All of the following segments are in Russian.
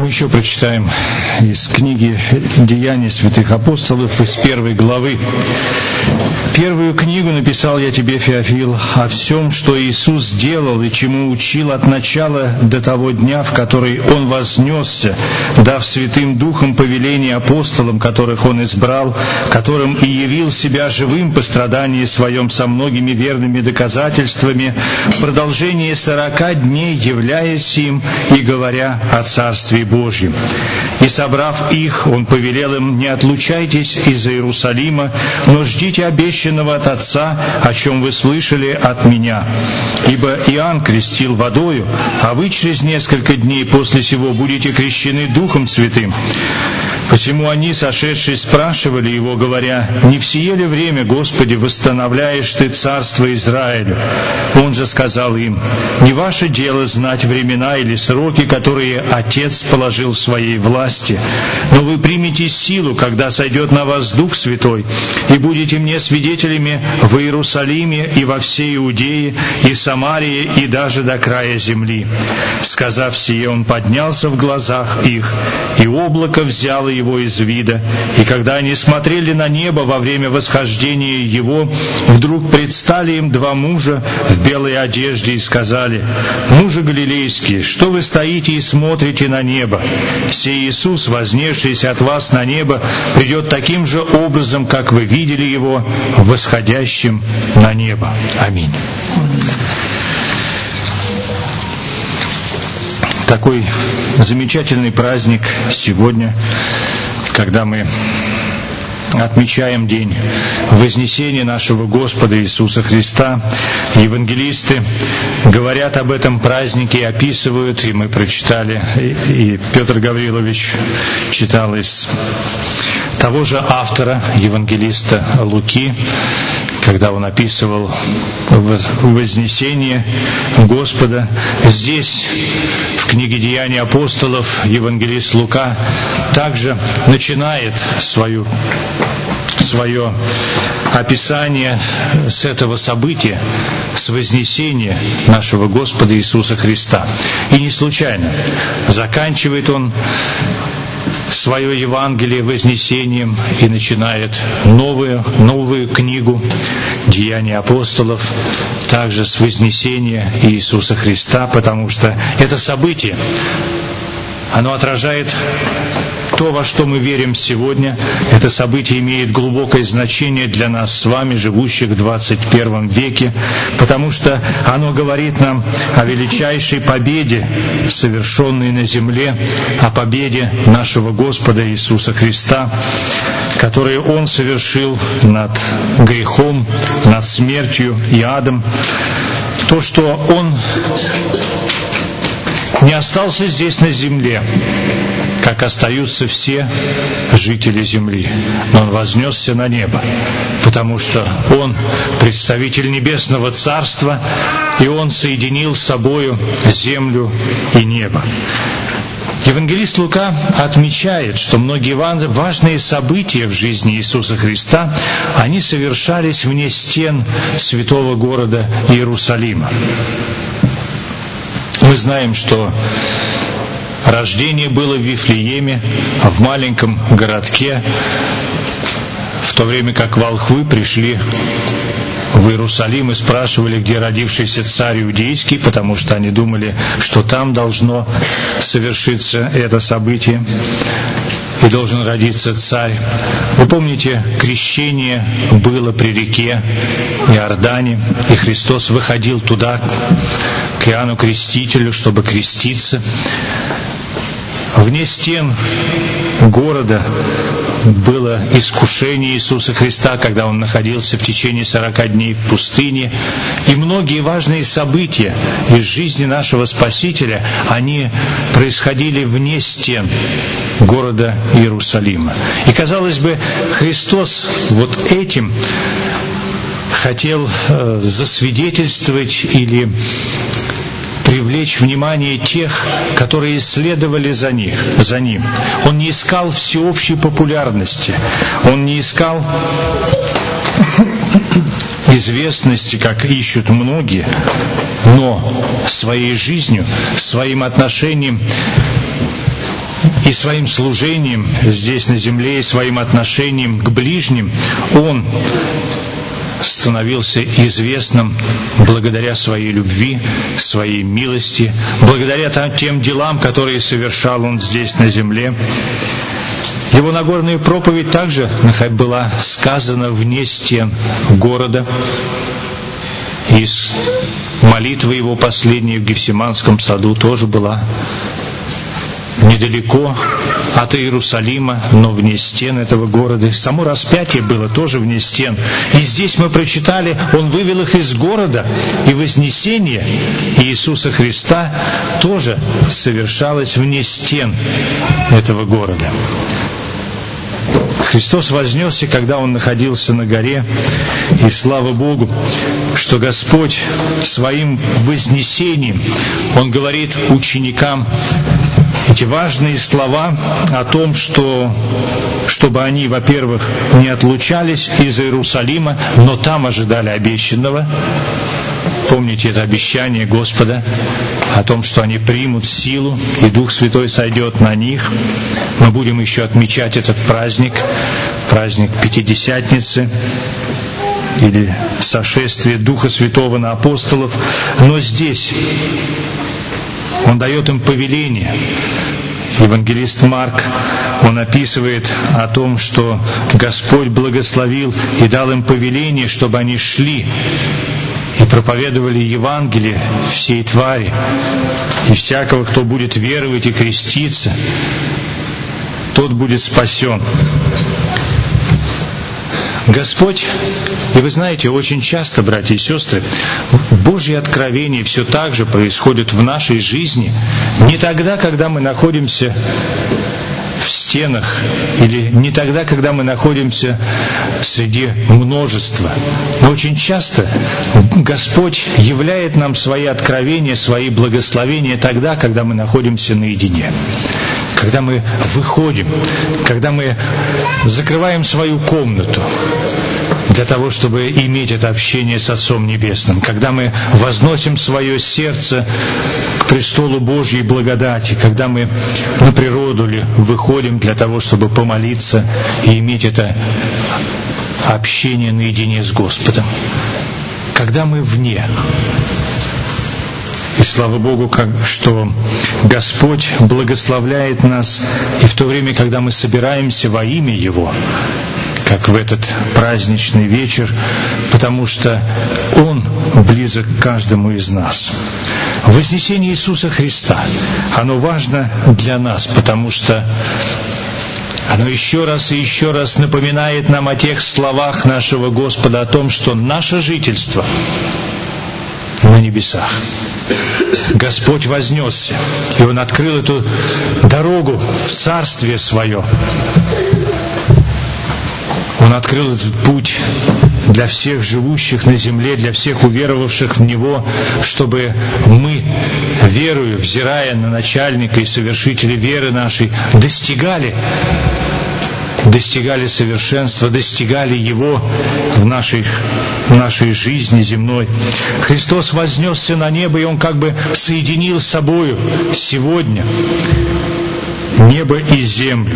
Мы еще прочитаем из книги «Деяний святых апостолов» из 1 главы. «Первую книгу написал я тебе, Феофил, о всем, что Иисус сделал и чему учил от начала до того дня, в который Он вознесся, дав Святым Духом повеление апостолам, которых Он избрал, которым и явил себя живым по страдании Своем со многими верными доказательствами, в продолжении 40 дней являясь им и говоря о Царстве Божьем. И, собрав их, Он повелел им: не отлучайтесь из Иерусалима, но ждите обещанного от Отца, о чем вы слышали от Меня. Ибо Иоанн крестил водою, а вы через несколько дней после сего будете крещены Духом Святым». Посему они, сошедшие, спрашивали Его, говоря: «Не в сие ли время, Господи, восстановляешь Ты царство Израилю?» Он же сказал им: «Не ваше дело знать времена или сроки, которые Отец положил в Своей власти, но вы примете силу, когда сойдет на вас Дух Святой, и будете мне свидетелями в Иерусалиме и во всей Иудее, и Самарии, и даже до края земли». Сказав сие, Он поднялся в глазах их, и облако взяло Его из вида. И когда они смотрели на небо во время восхождения Его, вдруг предстали им два мужа в белой одежде и сказали: «Мужи галилейские, что вы стоите и смотрите на небо? Сей Иисус, вознесшийся от вас на небо, придет таким же образом, как вы видели Его, восходящим на небо». Аминь. Такой замечательный праздник сегодня, когда мы отмечаем день вознесения нашего Господа Иисуса Христа. Евангелисты говорят об этом празднике и описывают, и мы прочитали, и Петр Гаврилович читал из того же автора, евангелиста Луки, когда он описывал вознесение Господа. Здесь, в книге «Деяний апостолов», евангелист Лука также начинает свое описание с этого события, с вознесения нашего Господа Иисуса Христа. И не случайно заканчивает он свое Евангелие вознесением и начинает новую книгу «Деяния апостолов» также с вознесения Иисуса Христа, потому что это событие, оно отражает то, во что мы верим сегодня. Это событие имеет глубокое значение для нас с вами, живущих в 21 веке, потому что оно говорит нам о величайшей победе, совершенной на земле, о победе нашего Господа Иисуса Христа, которую Он совершил над грехом, над смертью и адом. То, что Он не остался здесь на земле, как остаются все жители земли, но Он вознесся на небо, потому что Он представитель Небесного Царства, и Он соединил с собою землю и небо. Евангелист Лука отмечает, что многие важные события в жизни Иисуса Христа, они совершались вне стен святого города Иерусалима. Мы знаем, что рождение было в Вифлееме, в маленьком городке, в то время как волхвы пришли в Иерусалим и спрашивали, где родившийся царь иудейский, потому что они думали, что там должно совершиться это событие и должен родиться царь. Вы помните, крещение было при реке Иордане, и Христос выходил туда, к Иоанну Крестителю, чтобы креститься. Вне стен города было искушение Иисуса Христа, когда Он находился в течение 40 дней в пустыне. И многие важные события из жизни нашего Спасителя, они происходили вне стен города Иерусалима. И, казалось бы, Христос вот этим хотел засвидетельствовать или привлечь внимание тех, которые следовали за ним. Он не искал всеобщей популярности, он не искал известности, как ищут многие, но своей жизнью, своим отношением И своим служением здесь на земле, и своим отношением к ближним Он становился известным благодаря своей любви, своей милости, благодаря тем делам, которые совершал Он здесь на земле. Его Нагорная проповедь также была сказана вне стен города. И молитва Его последняя в Гефсиманском саду тоже была недалеко от Иерусалима, но вне стен этого города. Само распятие было тоже вне стен. И здесь мы прочитали, Он вывел их из города, и вознесение Иисуса Христа тоже совершалось вне стен этого города. Христос вознесся, когда Он находился на горе, и слава Богу, что Господь своим вознесением, Он говорит ученикам эти важные слова о том, чтобы они, во-первых, не отлучались из Иерусалима, но там ожидали обещанного. Помните это обещание Господа о том, что они примут силу, и Дух Святой сойдет на них. Мы будем еще отмечать этот праздник Пятидесятницы, или сошествие Духа Святого на апостолов. Но здесь Он дает им повеление. Евангелист Марк, он описывает о том, что Господь благословил и дал им повеление, чтобы они шли и проповедовали Евангелие всей твари. И всякого, кто будет веровать и креститься, тот будет спасен. Господь, и вы знаете, очень часто, братья и сестры, Божье откровение все так же происходит в нашей жизни, не тогда, когда мы находимся в стенах, или не тогда, когда мы находимся среди множества. Но очень часто Господь являет нам свои откровения, свои благословения тогда, когда мы находимся наедине. Когда мы выходим, когда мы закрываем свою комнату для того, чтобы иметь это общение с Отцом Небесным, когда мы возносим свое сердце к престолу Божьей благодати, когда мы на природу выходим для того, чтобы помолиться и иметь это общение наедине с Господом, когда мы вне. И слава Богу, что Господь благословляет нас и в то время, когда мы собираемся во имя Его, как в этот праздничный вечер, потому что Он близок к каждому из нас. Вознесение Иисуса Христа, оно важно для нас, потому что оно еще раз и еще раз напоминает нам о тех словах нашего Господа, о том, что наше жительство на небесах. Господь вознесся, и Он открыл эту дорогу в Царствие Свое. Он открыл этот путь для всех живущих на земле, для всех уверовавших в Него, чтобы мы, веруя, взирая на начальника и совершителя веры нашей, достигали совершенства, достигали Его в нашей жизни земной. Христос вознесся на небо, и Он как бы соединил с собою сегодня небо и землю.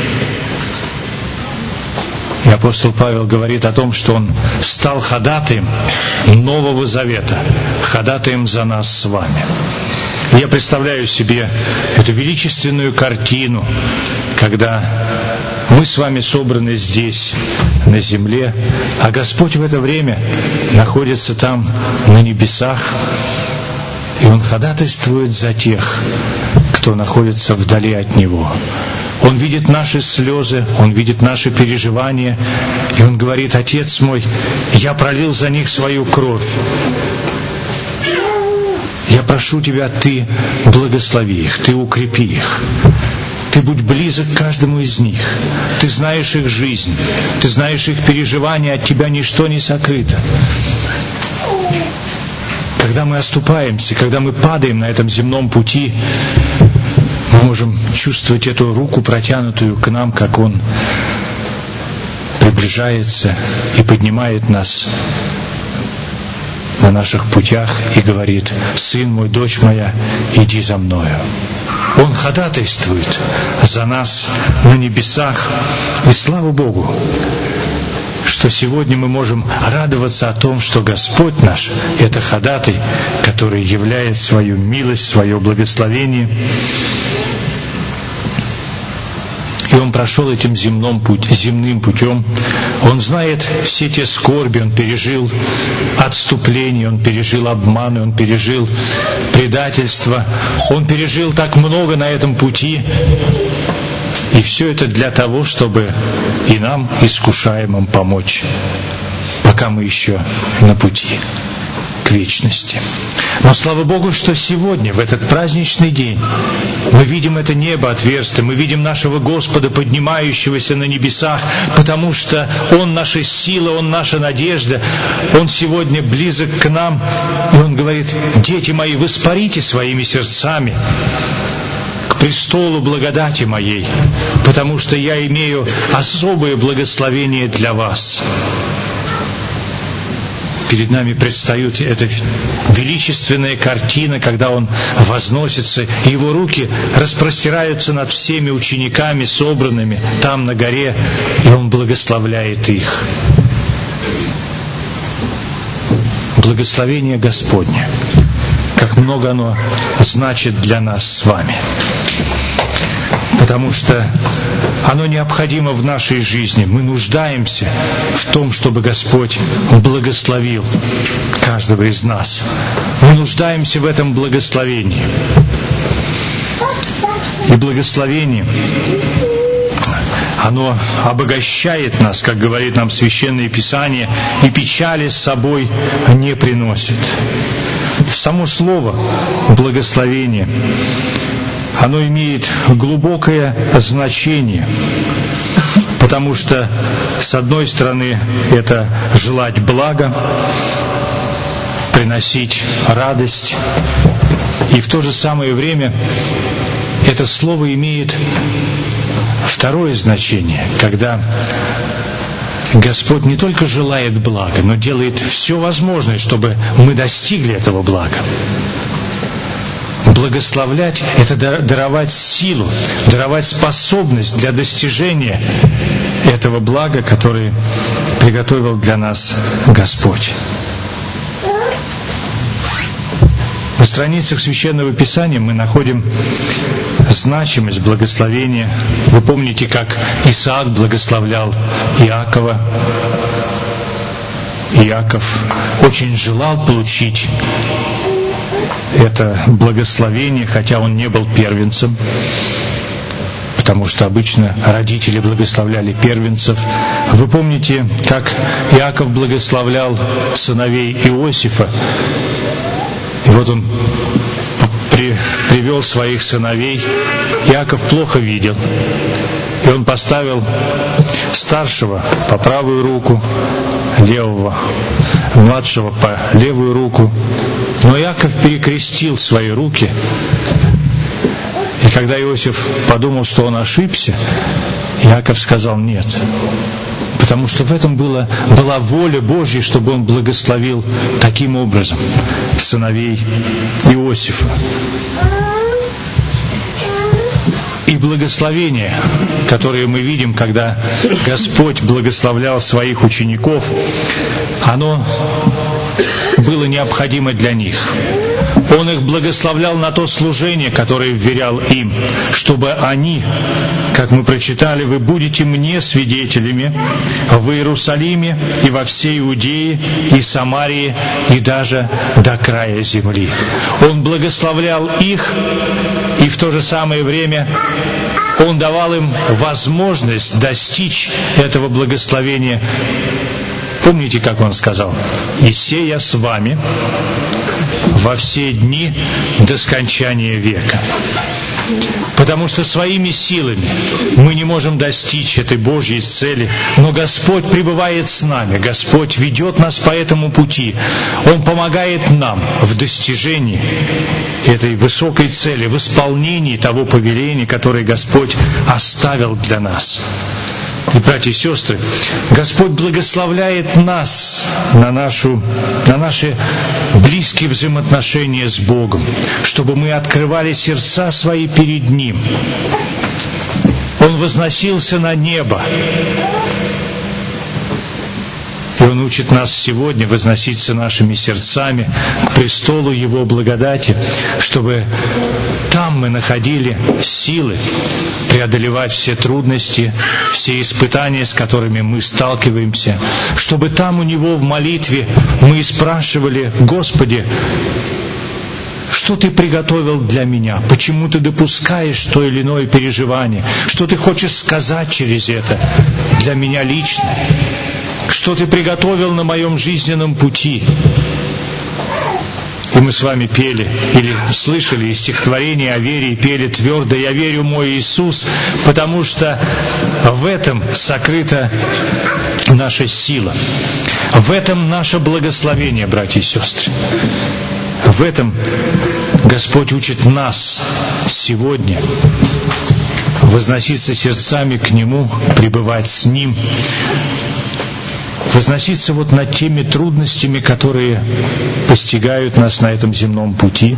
И апостол Павел говорит о том, что Он стал ходатаем Нового Завета, ходатаем за нас с вами. Я представляю себе эту величественную картину, когда мы с вами собраны здесь, на земле, а Господь в это время находится там, на небесах, и Он ходатайствует за тех, кто находится вдали от Него. Он видит наши слезы, Он видит наши переживания, и Он говорит: «Отец мой, я пролил за них свою кровь. Я прошу Тебя, Ты благослови их, Ты укрепи их. Ты будь близок к каждому из них. Ты знаешь их жизнь, Ты знаешь их переживания, от Тебя ничто не сокрыто». Когда мы оступаемся, когда мы падаем на этом земном пути, мы можем чувствовать эту руку, протянутую к нам, как Он приближается и поднимает нас на наших путях и говорит: «Сын мой, дочь моя, иди за мною». Он ходатайствует за нас на небесах. И слава Богу, что сегодня мы можем радоваться о том, что Господь наш — это ходатай, который являет свою милость, свое благословение. И Он прошел этим земным путем. Он знает все те скорби, Он пережил отступление, Он пережил обманы, Он пережил предательство, Он пережил так много на этом пути. И все это для того, чтобы и нам, искушаемым, помочь, пока мы еще на пути к вечности. Но слава Богу, что сегодня, в этот праздничный день, мы видим это небо отверстие, мы видим нашего Господа, поднимающегося на небесах, потому что Он наша сила, Он наша надежда, Он сегодня близок к нам, и Он говорит: «Дети мои, воспарите своими сердцами к престолу благодати моей, потому что я имею особое благословение для вас». Перед нами предстает эта величественная картина, когда Он возносится, и Его руки распростираются над всеми учениками, собранными там на горе, и Он благословляет их. Благословение Господне, как много оно значит для нас с вами. Потому что оно необходимо в нашей жизни. Мы нуждаемся в том, чтобы Господь благословил каждого из нас. Мы нуждаемся в этом благословении. И благословение, оно обогащает нас, как говорит нам Священное Писание, и печали с собой не приносит. Само слово «благословение», оно имеет глубокое значение, потому что, с одной стороны, это желать блага, приносить радость, и в то же самое время это слово имеет второе значение, когда Господь не только желает блага, но делает все возможное, чтобы мы достигли этого блага. Благословлять — это даровать силу, даровать способность для достижения этого блага, которое приготовил для нас Господь. На страницах Священного Писания мы находим значимость благословения. Вы помните, как Исаак благословлял Иакова. Иаков очень желал получить это благословение, хотя он не был первенцем, потому что обычно родители благословляли первенцев. Вы помните, как Иаков благословлял сыновей Иосифа? И вот он привел своих сыновей. Иаков плохо видел, и он поставил старшего по правую руку, левого, младшего по левую руку. Но Иаков перекрестил свои руки, и когда Иосиф подумал, что он ошибся, Иаков сказал «нет», потому что в этом была воля Божья, чтобы он благословил таким образом сыновей Иосифа. И благословение, которое мы видим, когда Господь благословлял своих учеников, оно было необходимо для них. Он их благословлял на то служение, которое вверял им, чтобы они, как мы прочитали, «Вы будете мне свидетелями в Иерусалиме и во всей Иудее и Самарии и даже до края земли». Он благословлял их, и в то же самое время Он давал им возможность достичь этого благословения. Помните, как Он сказал: «И сея с вами во все дни до скончания века». Потому что своими силами мы не можем достичь этой Божьей цели, но Господь пребывает с нами, Господь ведет нас по этому пути, Он помогает нам в достижении этой высокой цели, в исполнении того повеления, которое Господь оставил для нас. И, братья и сестры, Господь благословляет нас на наши близкие взаимоотношения с Богом, чтобы мы открывали сердца свои перед Ним. Он возносился на небо. И Он учит нас сегодня возноситься нашими сердцами к престолу Его благодати, чтобы там мы находили силы преодолевать все трудности, все испытания, с которыми мы сталкиваемся, чтобы там у Него в молитве мы спрашивали: Господи, что Ты приготовил для меня? Почему Ты допускаешь то или иное переживание? Что Ты хочешь сказать через это для меня лично? Что Ты приготовил на моем жизненном пути? И мы с вами пели, или слышали из стихотворения о вере, и пели твердо: «Я верю, мой Иисус», потому что в этом сокрыта наша сила, в этом наше благословение, братья и сестры. В этом Господь учит нас сегодня возноситься сердцами к Нему, пребывать с Ним, возноситься вот над теми трудностями, которые постигают нас на этом земном пути,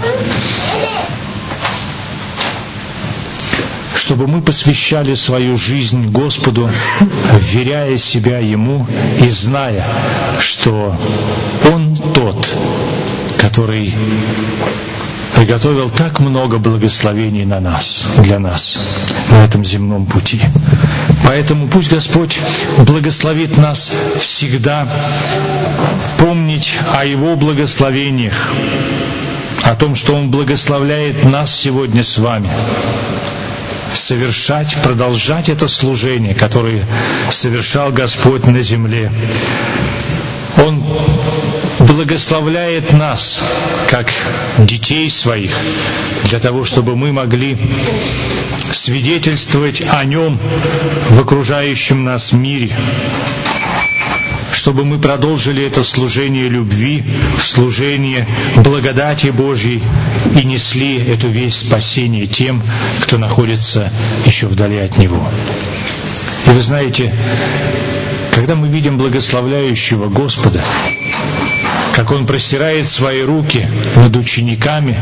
чтобы мы посвящали свою жизнь Господу, вверяя себя Ему и зная, что Он тот, который приготовил так много благословений на нас, для нас на этом земном пути. Поэтому пусть Господь благословит нас всегда помнить о Его благословениях, о том, что Он благословляет нас сегодня с вами, совершать, продолжать это служение, которое совершал Господь на земле. Он благословляет нас, как детей своих, для того, чтобы мы могли свидетельствовать о Нем в окружающем нас мире, чтобы мы продолжили это служение любви, служение благодати Божьей и несли эту весть спасения тем, кто находится еще вдали от Него. И вы знаете, когда мы видим благословляющего Господа, как Он простирает свои руки над учениками,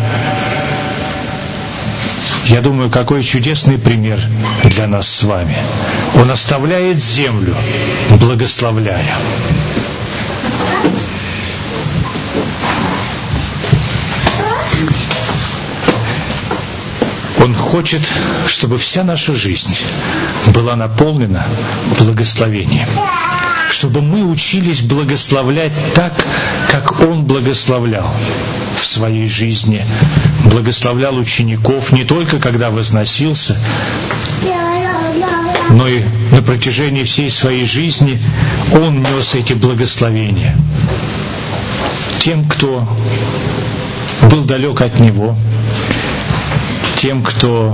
я думаю, какой чудесный пример для нас с вами. Он оставляет землю, благословляя. Он хочет, чтобы вся наша жизнь была наполнена благословением, чтобы мы учились благословлять так, как Он благословлял в своей жизни, благословлял учеников не только когда возносился, но и на протяжении всей своей жизни Он нес эти благословения тем, кто был далек от Него, тем, кто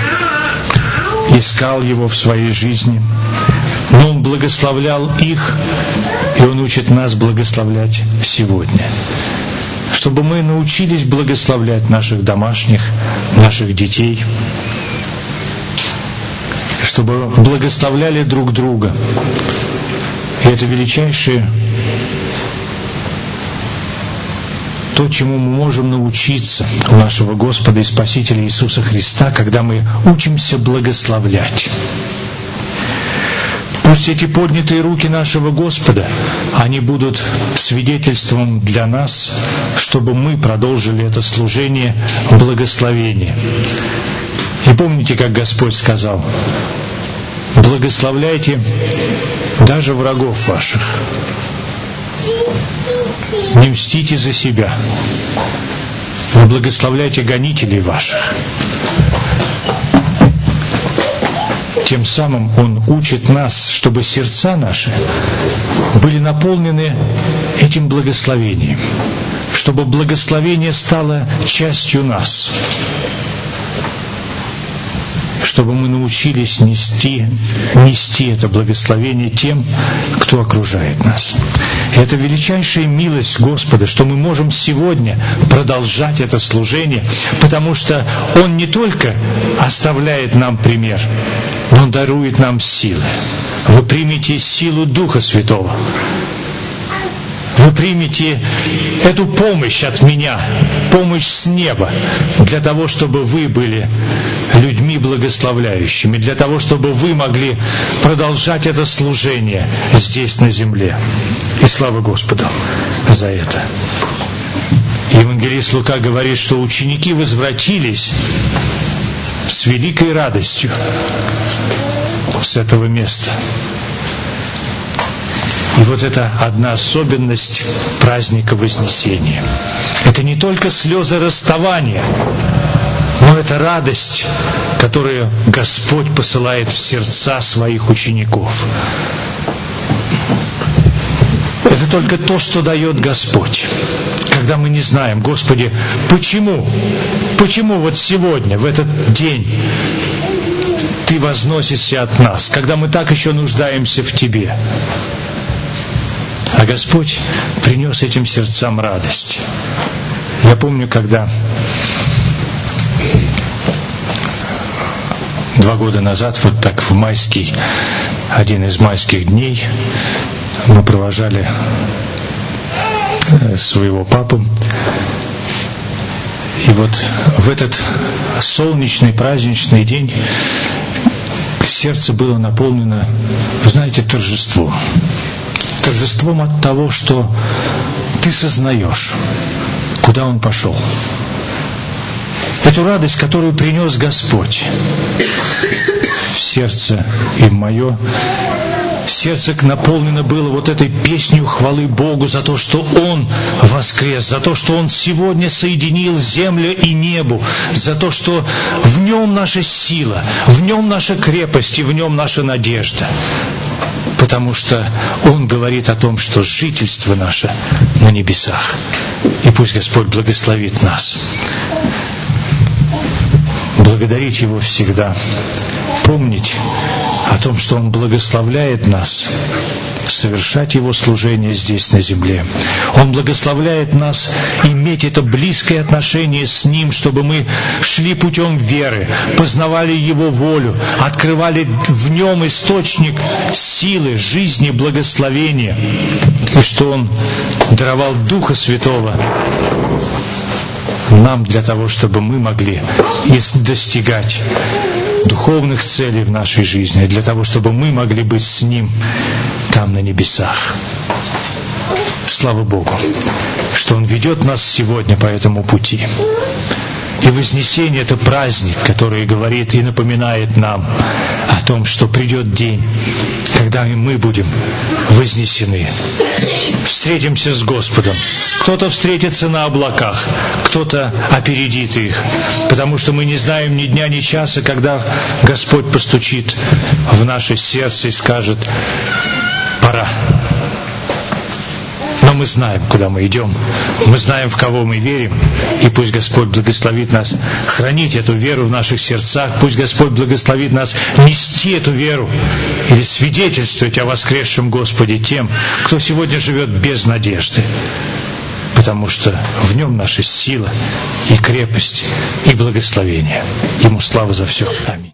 искал Его в своей жизни. Но Он благословлял их, и Он учит нас благословлять сегодня. Чтобы мы научились благословлять наших домашних, наших детей, чтобы благословляли друг друга. И это величайшее то, чему мы можем научиться у нашего Господа и Спасителя Иисуса Христа, когда мы учимся благословлять. Пусть эти поднятые руки нашего Господа, они будут свидетельством для нас, чтобы мы продолжили это служение благословения. И помните, как Господь сказал: благословляйте даже врагов ваших. Не мстите за себя, но благословляйте гонителей ваших. Тем самым Он учит нас, чтобы сердца наши были наполнены этим благословением, чтобы благословение стало частью нас, чтобы мы научились нести это благословение тем, кто окружает нас. Это величайшая милость Господа, что мы можем сегодня продолжать это служение, потому что Он не только оставляет нам пример, но Он дарует нам силы. Вы примете силу Духа Святого. Вы примете эту помощь от меня, помощь с неба, для того, чтобы вы были людьми благословляющими, для того, чтобы вы могли продолжать это служение здесь, на земле. И слава Господу за это. Евангелист Лука говорит, что ученики возвратились с великой радостью с этого места. И вот это одна особенность праздника Вознесения. Это не только слезы расставания, но это радость, которую Господь посылает в сердца своих учеников. Это только то, что дает Господь. Когда мы не знаем, Господи, почему вот сегодня, в этот день, Ты возносишься от нас, когда мы так еще нуждаемся в Тебе. А Господь принес этим сердцам радость. Я помню, когда 2 года назад, вот так в один из майских дней, мы провожали своего папу. И вот в этот солнечный праздничный день сердце было наполнено, вы знаете, торжеством. Торжеством от того, что ты сознаешь, куда Он пошел. Эту радость, которую принес Господь в сердце и в мое, сердце наполнено было вот этой песнью хвалы Богу за то, что Он воскрес, за то, что Он сегодня соединил землю и небо, за то, что в Нем наша сила, в Нем наша крепость и в Нем наша надежда. Потому что Он говорит о том, что жительство наше на небесах. И пусть Господь благословит нас. Благодарить Его всегда. Помнить о том, что Он благословляет нас совершать Его служение здесь на земле. Он благословляет нас иметь это близкое отношение с Ним, чтобы мы шли путем веры, познавали Его волю, открывали в Нем источник силы, жизни, благословения, и что Он даровал Духа Святого нам для того, чтобы мы могли достигать духовных целей в нашей жизни, для того, чтобы мы могли быть с Ним там на небесах. Слава Богу, что Он ведет нас сегодня по этому пути. И Вознесение — это праздник, который говорит и напоминает нам о том, что придет день, когда и мы будем вознесены. Встретимся с Господом. Кто-то встретится на облаках, кто-то опередит их, потому что мы не знаем ни дня, ни часа, когда Господь постучит в наше сердце и скажет: «Пора». Но мы знаем, куда мы идем, мы знаем, в кого мы верим, и пусть Господь благословит нас хранить эту веру в наших сердцах, пусть Господь благословит нас нести эту веру или свидетельствовать о воскресшем Господе тем, кто сегодня живет без надежды, потому что в Нем наша сила и крепость и благословение. Ему слава за все. Аминь.